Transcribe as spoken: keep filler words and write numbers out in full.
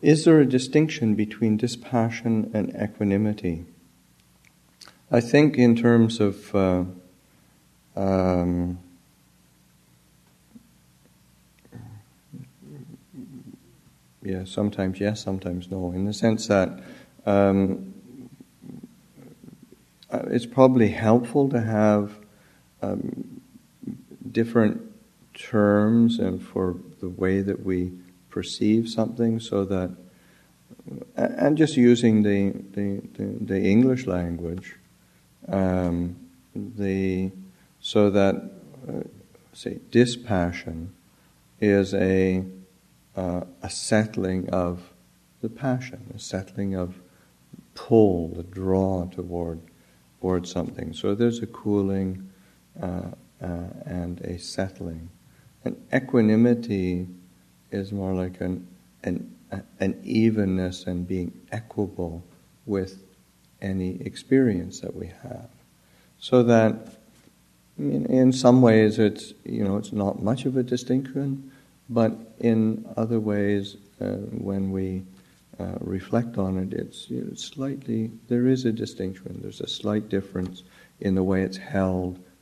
is there a distinction between dispassion and equanimity? I think in terms of uh, um, yeah, sometimes yes, sometimes no, in the sense that um, it's probably helpful to have um, different terms and for the way that we perceive something, so that, and just using the the, the, the English language, um, the so that uh, say dispassion is a uh, a settling of the passion, a settling of pull, the draw toward toward something. So there's a cooling uh, uh, and a settling. And equanimity is more like an an an evenness and being equable with any experience that we have. So that in, in some ways it's, you know, it's not much of a distinction, but in other ways uh, when we uh, reflect on it, it's, you know, slightly, there is a distinction. There's a slight difference in the way it's held